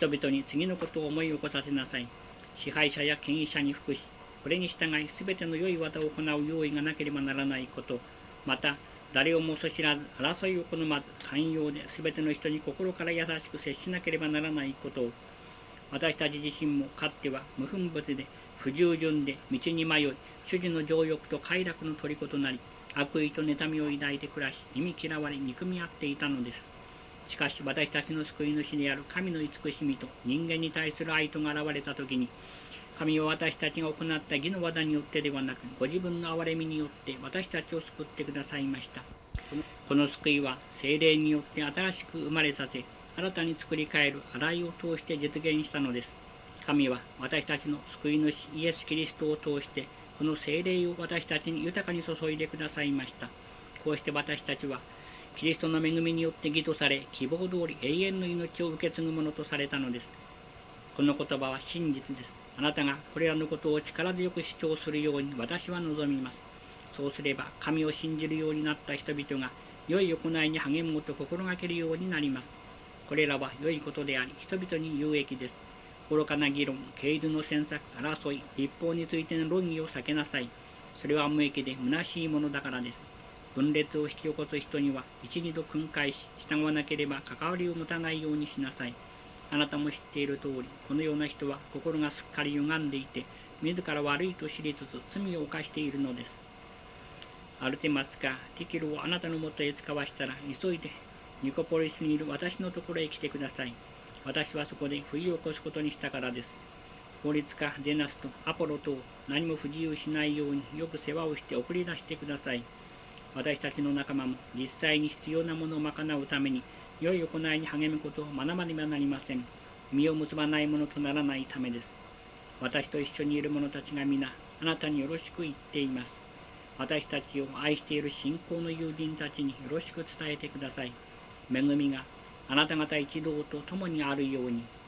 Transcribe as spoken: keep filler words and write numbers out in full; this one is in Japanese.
人々に次のことを思い起こさせなさい。支配者や権威者に服し、これに従いすべての良い技を行う用意がなければならないこと、また誰をもそ知らず争いを好まず寛容ですべての人に心から優しく接しなければならないことを、私たち自身もかつては無分別で不従順で道に迷い、主人の情欲と快楽の虜となり、悪意と妬みを抱いて暮らし、忌み嫌われ憎み合っていたのです。しかし私たちの救い主である神の慈しみと人間に対する愛とが現れたときに、神は私たちが行った義の技によってではなく、ご自分の憐れみによって私たちを救ってくださいました。この救いは聖霊によって新しく生まれさせ、新たに作り変える洗いを通して実現したのです。神は私たちの救い主イエス・キリストを通して、この聖霊を私たちに豊かに注いでくださいました。こうして私たちは、キリストの恵みによって義とされ、希望通り永遠の命を受け継ぐものとされたのです。この言葉は真実です。あなたがこれらのことを力強く主張するように私は望みます。そうすれば、神を信じるようになった人々が、良い行いに励もうと心がけるようになります。これらは良いことであり、人々に有益です。愚かな議論、経図の詮索、争い、立法についての論議を避けなさい。それは無益で虚しいものだからです。分裂を引き起こす人には、一二度訓戒し、従わなければ関わりを持たないようにしなさい。あなたも知っている通り、このような人は心がすっかり歪んでいて、自ら悪いと知りつつ罪を犯しているのです。アルテマスかティキルをあなたのもとへ使わしたら、急いでニコポリスにいる私のところへ来てください。私はそこで冬を起こすことにしたからです。法律家デナスとアポロと何も不自由しないようによく世話をして送り出してください。私たちの仲間も実際に必要なものを賄うために良い行いに励むことを学ばねばなりません。実を結ばないものとならないためです。私と一緒にいる者たちが皆あなたによろしく言っています。私たちを愛している信仰の友人たちによろしく伝えてください。恵みがあなた方一同と共にあるように。